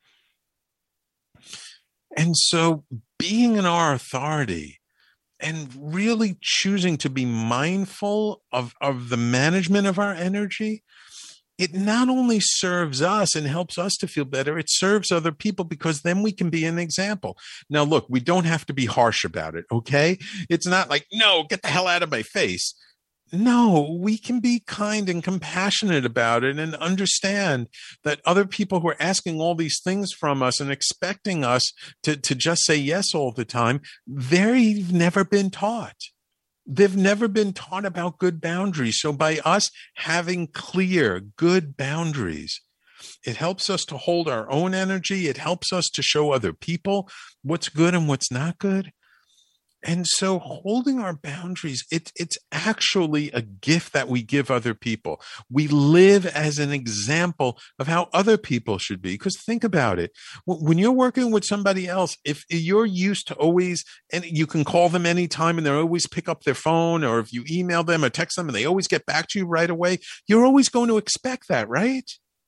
And so being in our authority and really choosing to be mindful of the management of our energy, it not only serves us and helps us to feel better, it serves other people because then we can be an example. Now, look, we don't have to be harsh about it, okay? It's not like, no, get the hell out of my face. No, we can be kind and compassionate about it and understand that other people who are asking all these things from us and expecting us to just say yes all the time, they've never been taught. They've never been taught about good boundaries. So by us having clear, good boundaries, it helps us to hold our own energy. It helps us to show other people what's good and what's not good. And so holding our boundaries, it's actually a gift that we give other people. We live as an example of how other people should be. Because think about it. When you're working with somebody else, if you're used to always, and you can call them anytime and they always pick up their phone, or if you email them or text them and they always get back to you right away, you're always going to expect that, right?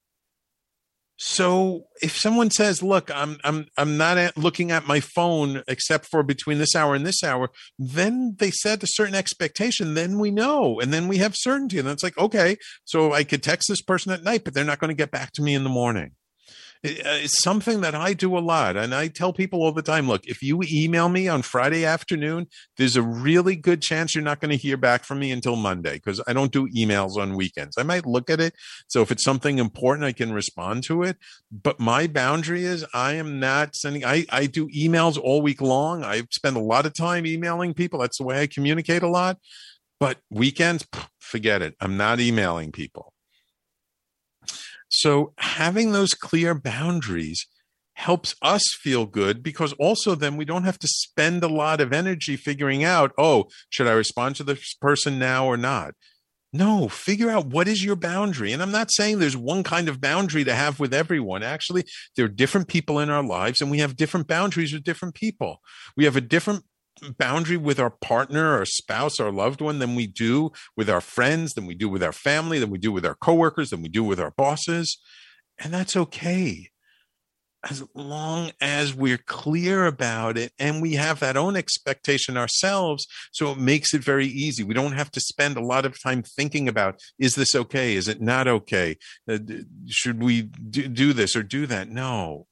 So if someone says, look, I'm not looking at my phone except for between this hour and this hour, then they set a certain expectation. Then we know, and then we have certainty. And it's like, okay, so I could text this person at night, but they're not going to get back to me in the morning. It's something that I do a lot. And I tell people all the time, look, if you email me on Friday afternoon, there's a really good chance you're not going to hear back from me until Monday, because I don't do emails on weekends. I might look at it. So if it's something important, I can respond to it. But my boundary is I am not sending, I do emails all week long. I spend a lot of time emailing people. That's the way I communicate a lot. But weekends, forget it. I'm not emailing people. So having those clear boundaries helps us feel good, because also then we don't have to spend a lot of energy figuring out, oh, should I respond to this person now or not? No, figure out what is your boundary. And I'm not saying there's one kind of boundary to have with everyone. Actually, there are different people in our lives, and we have different boundaries with different people. We have a different boundary with our partner, our spouse, our loved one than we do with our friends, than we do with our family, than we do with our coworkers, than we do with our bosses. And that's okay, as long as we're clear about it and we have that own expectation ourselves. So it makes it very easy. We don't have to spend a lot of time thinking about, is this okay? Is it not okay? Should we do this or do that? No.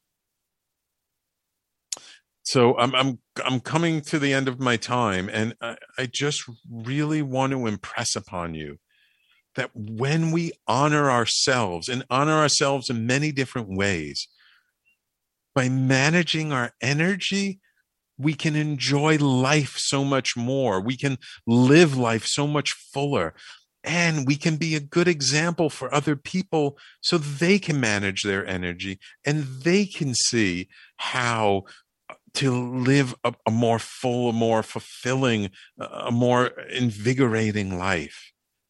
So I'm coming to the end of my time, and I just really want to impress upon you that when we honor ourselves, and honor ourselves in many different ways, by managing our energy, we can enjoy life so much more. We can live life so much fuller. And we can be a good example for other people so they can manage their energy and they can see how to live a more full, a more fulfilling, a more invigorating life.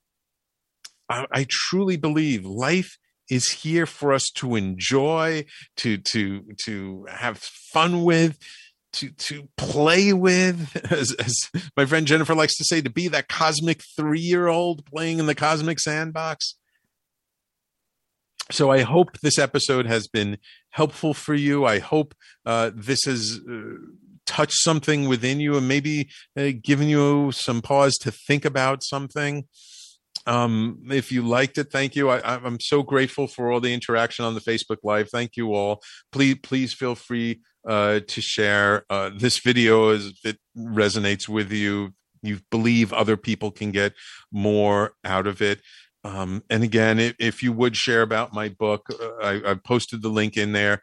I truly believe life is here for us to enjoy, to have fun with, to play with, as my friend Jennifer likes to say, to be that cosmic 3-year-old playing in the cosmic sandbox. So I hope this episode has been helpful for you. I hope this has touched something within you and maybe given you some pause to think about something. If you liked it, thank you. I'm so grateful for all the interaction on the Facebook Live. Thank you all. Please feel free to share this video as it resonates with you. You believe other people can get more out of it. And again, if you would share about my book, I've posted the link in there,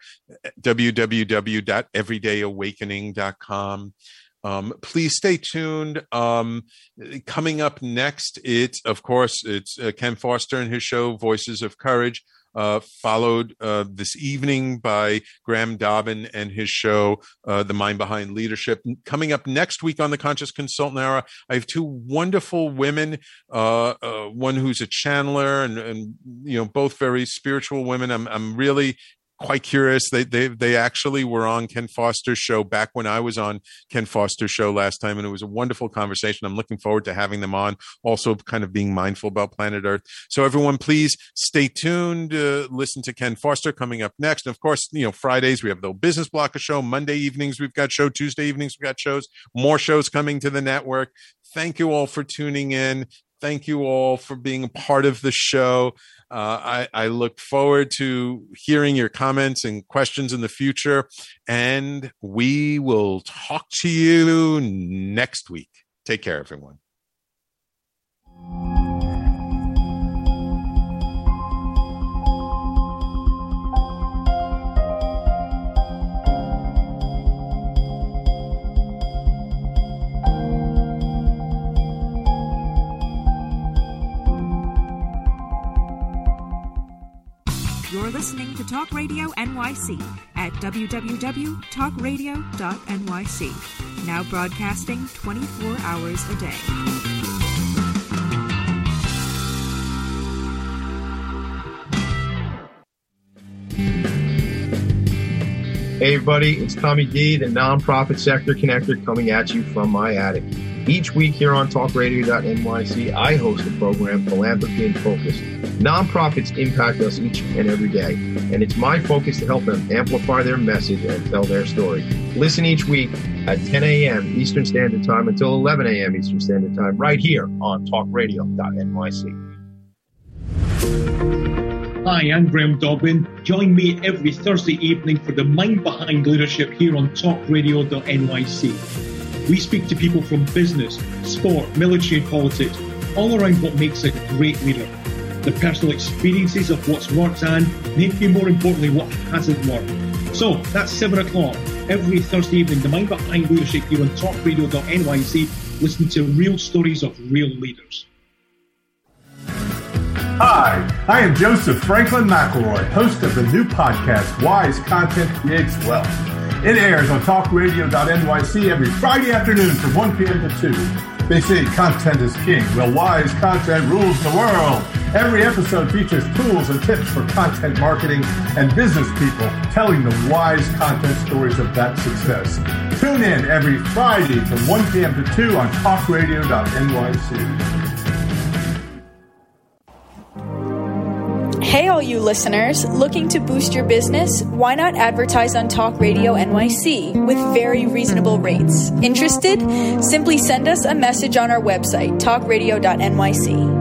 www.everydayawakening.com. Please stay tuned. Coming up next, it's Ken Foster and his show, Voices of Courage, followed this evening by Graham Dobbin and his show, The Mind Behind Leadership. Coming up next week on the Conscious Consultant Hour, I have two wonderful women, one who's a channeler and both very spiritual women. I'm really quite curious. They actually were on Ken Foster's show back when I was on Ken Foster's show last time, and it was a wonderful conversation. I'm looking forward to having them on, also kind of being mindful about planet Earth. So everyone, please stay tuned. Listen to Ken Foster coming up next. And of course, Fridays we have the Business Blocker show. Monday evenings we've got show. Tuesday evenings we've got shows. More shows coming to the network. Thank you all for tuning in. Thank you all for being a part of the show. I look forward to hearing your comments and questions in the future, and we will talk to you next week. Take care, everyone. listening to Talk Radio NYC at www.talkradio.nyc. Now broadcasting 24 hours a day. Hey everybody, it's Tommy D, the Nonprofit Sector Connector, coming at you from my attic. Each week here on TalkRadio.nyc, I host a program, Philanthropy in Focus. Nonprofits impact us each and every day, and it's my focus to help them amplify their message and tell their story. Listen each week at 10 a.m. Eastern Standard Time until 11 a.m. Eastern Standard Time, right here on TalkRadio.nyc. Hi, I'm Graham Dobbin. Join me every Thursday evening for the Mind Behind Leadership here on TalkRadio.nyc. We speak to people from business, sport, military and politics, all around what makes a great leader. The personal experiences of what's worked and, maybe more importantly, what hasn't worked. So, that's 7 o'clock every Thursday evening, the Mind Behind Leadership here on TalkRadio.nyc. Listen to real stories of real leaders. Hi, I am Joseph Franklin McElroy, host of the new podcast, Wise Content Creates Wealth. It airs on TalkRadio.nyc every Friday afternoon from 1 p.m. to 2. They say content is king. Well, wise content rules the world. Every episode features tools and tips for content marketing and business people telling the wise content stories of that success. Tune in every Friday from 1 p.m. to 2 on TalkRadio.nyc. Hey, all you listeners, looking to boost your business? Why not advertise on Talk Radio NYC with very reasonable rates? Interested? Simply send us a message on our website, talkradio.nyc.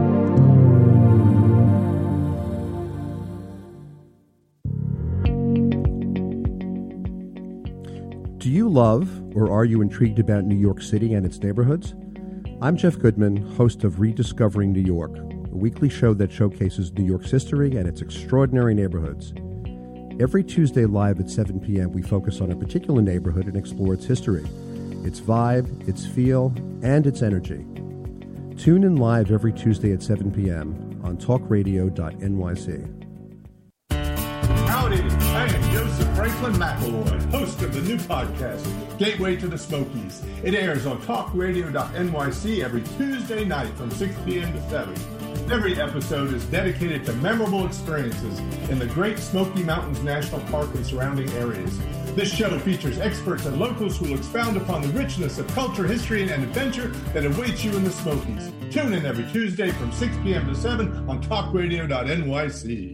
Do you love or are you intrigued about New York City and its neighborhoods? I'm Jeff Goodman, host of Rediscovering New York, a weekly show that showcases New York's history and its extraordinary neighborhoods. Every Tuesday live at 7 p.m., we focus on a particular neighborhood and explore its history, its vibe, its feel, and its energy. Tune in live every Tuesday at 7 p.m. on talkradio.nyc. Howdy, I am Joseph Franklin McElroy, host of the new podcast, Gateway to the Smokies. It airs on talkradio.nyc every Tuesday night from 6 p.m. to 7. Every episode is dedicated to memorable experiences in the Great Smoky Mountains National Park and surrounding areas. This show features experts and locals who will expound upon the richness of culture, history, and adventure that awaits you in the Smokies. Tune in every Tuesday from 6 p.m. to 7 on talkradio.nyc.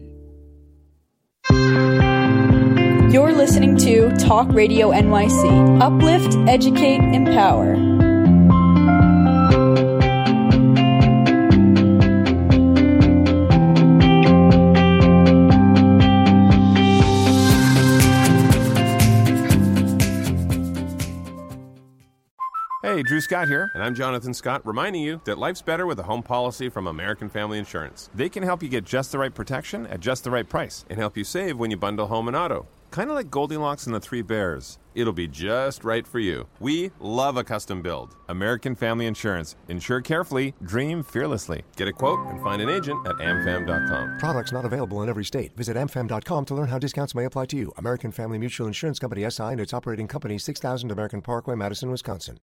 You're listening to Talk Radio NYC. Uplift, educate, empower. Hey, Drew Scott here, and I'm Jonathan Scott, reminding you that life's better with a home policy from American Family Insurance. They can help you get just the right protection at just the right price and help you save when you bundle home and auto. Kind of like Goldilocks and the Three Bears. It'll be just right for you. We love a custom build. American Family Insurance. Insure carefully, dream fearlessly. Get a quote and find an agent at amfam.com. Products not available in every state. Visit amfam.com to learn how discounts may apply to you. American Family Mutual Insurance Company, SI, and its operating company, 6000 American Parkway, Madison, Wisconsin.